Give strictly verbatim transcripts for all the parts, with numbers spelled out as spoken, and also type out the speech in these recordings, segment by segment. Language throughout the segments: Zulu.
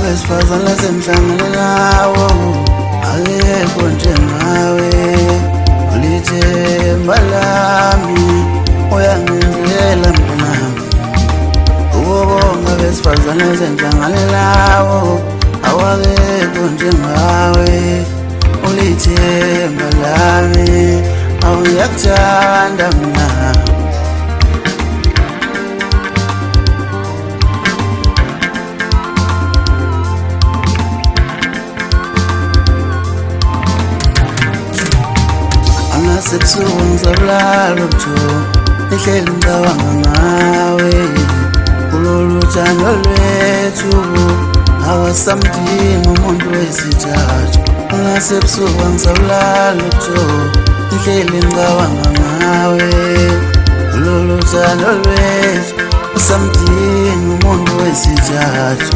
wesifazane semhlangane nawo akekho njengawe ulithemba lami uyangenzela mntanami ubonga wesifazane semhlangane nawo awakekho njengawe ulithemba lami awuyakuthanda mina Sebusuku ngizolala ubuthongo ehleli ngicabanga ngawe kulolu thando lwethu awasamdinga umuntu wesithathu ngasebusuku ngizolala ubuthongo ehleli ngicabanga ngawe kulolu thando lwethu awasamdinga umuntu wesithathu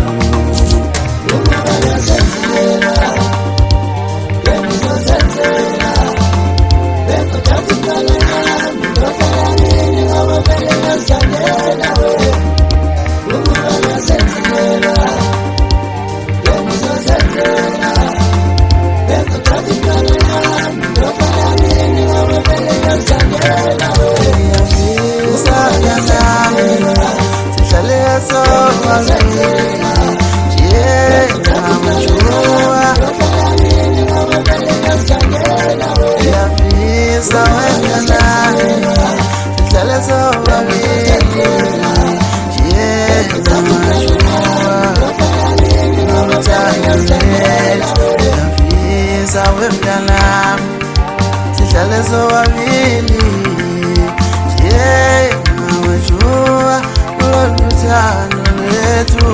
Sihlale sobabili yeah mawajua kulolu thando lwethu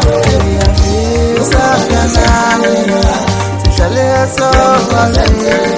Sihlale sobabili